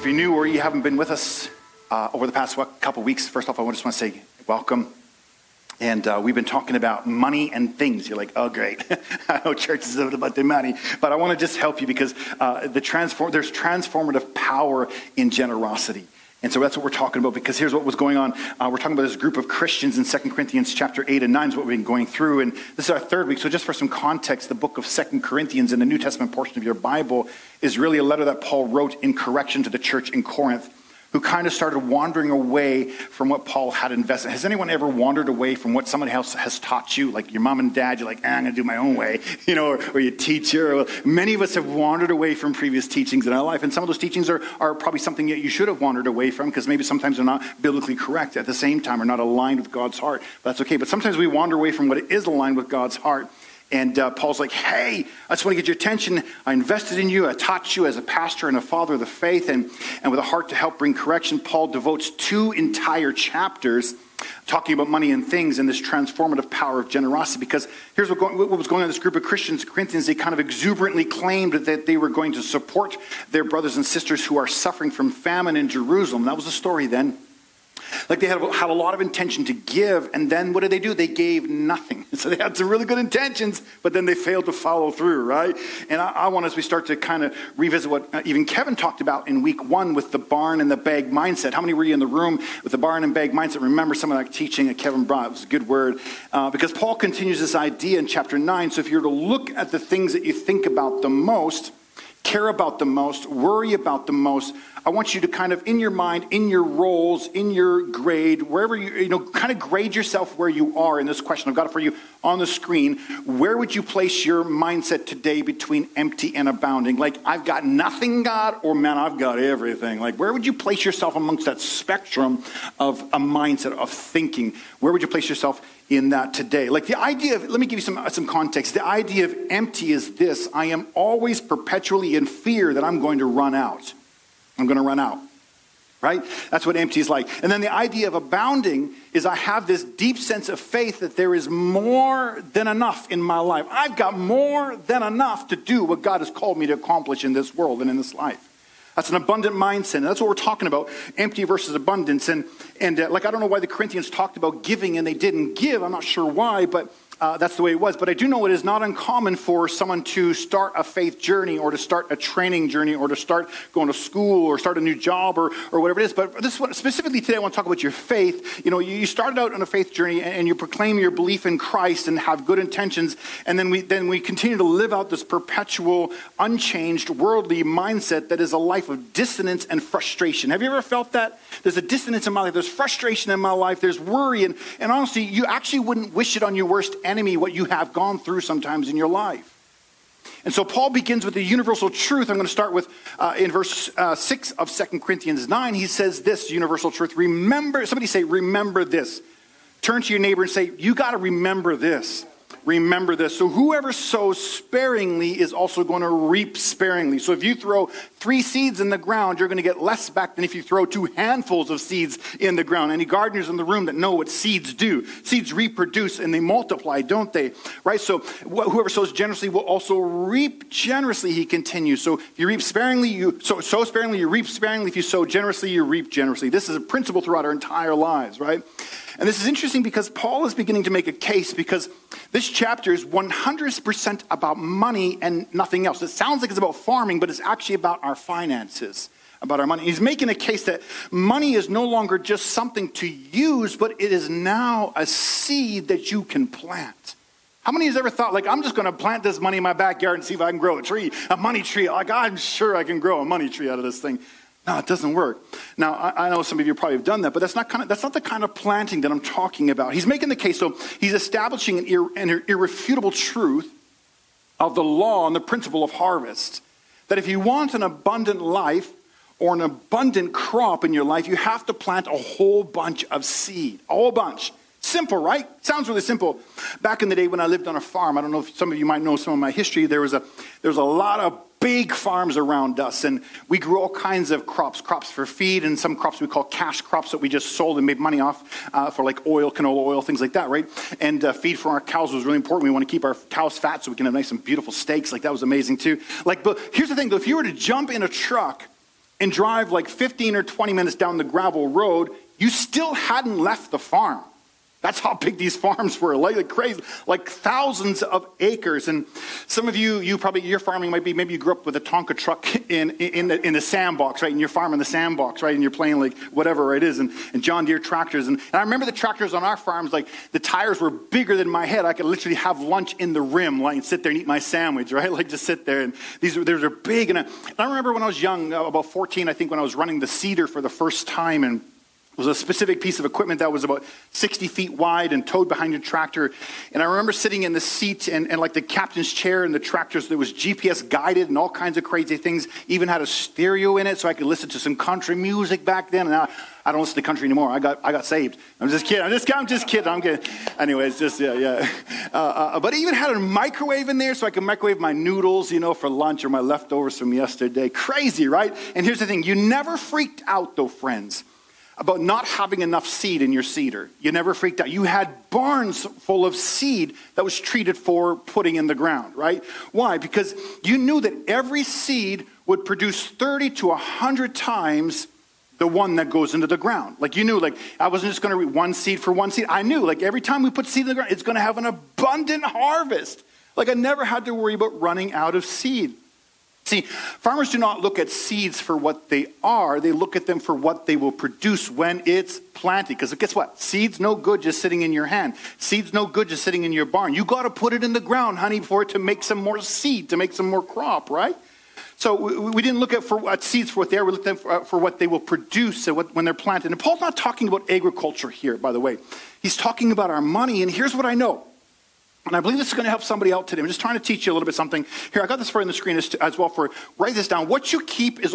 you're new or you haven't been with us over the past couple weeks, first off, I just want to say welcome. And we've been talking about money and things. You're like, oh, great. I know church is about the money. But I want to just help you because there's transformative power in generosity. And so that's what we're talking about, because here's what was going on. We're talking about this group of Christians in 2 Corinthians chapter 8 and 9 is what we've been going through. And this is our third week. So just for some context, the book of 2 Corinthians in the New Testament portion of your Bible is really a letter that Paul wrote in correction to the church in Corinth, who kind of started wandering away from what Paul had invested. Has anyone ever wandered away from what somebody else has taught you? Like your mom and dad, you're like, I'm going to do my own way, or your teacher. Many of us have wandered away from previous teachings in our life, and some of those teachings are probably something that you should have wandered away from, because maybe sometimes they're not biblically correct at the same time, or not aligned with God's heart. But that's okay. But sometimes we wander away from what is aligned with God's heart. And Paul's like, hey, I just want to get your attention. I invested in you. I taught you as a pastor and a father of the faith. And with a heart to help bring correction, Paul devotes 2 entire chapters talking about money and things and this transformative power of generosity. Because here's what was going on in this group of Christians, Corinthians. They kind of exuberantly claimed that they were going to support their brothers and sisters who are suffering from famine in Jerusalem. That was the story then. Like they had a lot of intention to give, and then what did they do? They gave nothing. So they had some really good intentions, but then they failed to follow through, right? And I want, as we start to kind of revisit what even Kevin talked about in week 1 with the barn and the bag mindset. How many were you in the room with the barn and bag mindset? Remember some of that teaching that Kevin brought. It was a good word. Because Paul continues this idea in chapter 9. So if you're to look at the things that you think about the most, care about the most, worry about the most, I want you to kind of, in your mind, in your roles, in your grade, wherever kind of grade yourself where you are in this question. I've got it for you on the screen. Where would you place your mindset today between empty and abounding? Like, I've got nothing, God, or man, I've got everything. Like, where would you place yourself amongst that spectrum of a mindset, of thinking? Where would you place yourself in that today? Like the idea of, let me give you some context. The idea of empty is this: I am always perpetually in fear that I'm going to run out. I'm going to run out, right? That's what empty is like. And then the idea of abounding is I have this deep sense of faith that there is more than enough in my life. I've got more than enough to do what God has called me to accomplish in this world and in this life. That's an abundant mindset. And that's what we're talking about, empty versus abundance. And I don't know why the Corinthians talked about giving and they didn't give. I'm not sure why, but that's the way it was. But I do know it is not uncommon for someone to start a faith journey or to start a training journey or to start going to school or start a new job or whatever it is. But this one, specifically today, I want to talk about your faith. You started out on a faith journey and you proclaim your belief in Christ and have good intentions. And then we continue to live out this perpetual, unchanged, worldly mindset that is a life of dissonance and frustration. Have you ever felt that? There's a dissonance in my life. There's frustration in my life. There's worry. And honestly, you actually wouldn't wish it on your worst enemy what you have gone through sometimes in your life. And so Paul begins with the universal truth. I'm going to start with in verse 6 of 2 Corinthians 9. He says this universal truth. Remember, somebody say, remember this. Turn to your neighbor and say, you got to remember this. Remember this. So whoever sows sparingly is also going to reap sparingly. So if you throw 3 seeds in the ground, you're going to get less back than if you throw 2 handfuls of seeds in the ground. Any gardeners in the room that know what seeds do? Seeds reproduce and they multiply, don't they? Right? So whoever sows generously will also reap generously, he continues. So if you reap sparingly, you sow sparingly, you reap sparingly. If you sow generously, you reap generously. This is a principle throughout our entire lives, right? And this is interesting because Paul is beginning to make a case, because this chapter is 100% about money and nothing else. It sounds like it's about farming, but it's actually about our finances, about our money. He's making a case that money is no longer just something to use, but it is now a seed that you can plant. How many has ever thought, like, I'm just going to plant this money in my backyard and see if I can grow a money tree. Like, I'm sure I can grow a money tree out of this thing. No, it doesn't work. Now, I know some of you probably have done that, but that's not the kind of planting that I'm talking about. He's making the case, so he's establishing an irrefutable truth of the law and the principle of harvest. That if you want an abundant life or an abundant crop in your life, you have to plant a whole bunch of seed. A whole bunch. Simple, right? Sounds really simple. Back in the day when I lived on a farm, I don't know if some of you might know some of my history, there was a lot of big farms around us, and we grew all kinds of crops for feed, and some crops we call cash crops that we just sold and made money off for like oil, canola oil, things like that, right? And feed for our cows was really important. We want to keep our cows fat so we can have nice and beautiful steaks. Like, that was amazing too. Like, but here's the thing though, if you were to jump in a truck and drive like 15 or 20 minutes down the gravel road, you still hadn't left the farm. That's how big these farms were, like crazy, like thousands of acres. And some of you probably, your farming might be, maybe you grew up with a Tonka truck in the sandbox, right? And you're farming the sandbox, right? And you're playing like whatever it is, and John Deere tractors. And I remember the tractors on our farms, like the tires were bigger than my head. I could literally have lunch in the rim, like sit there and eat my sandwich, right? Like just sit there. And these are big. And I remember when I was young, about 14, I think, when I was running the seeder for the first time, and it was a specific piece of equipment that was about 60 feet wide and towed behind your tractor. And I remember sitting in the seat and like the captain's chair in the tractors, there was GPS guided and all kinds of crazy things. Even had a stereo in it so I could listen to some country music back then. And now I don't listen to country anymore. I got saved. I'm just kidding. I'm just kidding. Anyways, just, yeah. But it even had a microwave in there so I could microwave my noodles, for lunch or my leftovers from yesterday. Crazy, right? And here's the thing. You never freaked out, though, friends, about not having enough seed in your seeder. You never freaked out. You had barns full of seed that was treated for putting in the ground, right? Why? Because you knew that every seed would produce 30 to 100 times the one that goes into the ground. Like you knew, like I wasn't just going to read one seed for one seed. I knew, like every time we put seed in the ground, it's going to have an abundant harvest. Like I never had to worry about running out of seed. See, farmers do not look at seeds for what they are. They look at them for what they will produce when it's planted. Because guess what? Seed's no good just sitting in your hand. Seed's no good just sitting in your barn. You got to put it in the ground, honey, for it to make some more seed, to make some more crop, right? So we didn't look at seeds for what they are. We looked at them for what they will produce when they're planted. And Paul's not talking about agriculture here, by the way. He's talking about our money. And here's what I know. And I believe this is going to help somebody out today. I'm just trying to teach you a little bit something. Here, I got this for you on the screen as well. Write this down. What you keep is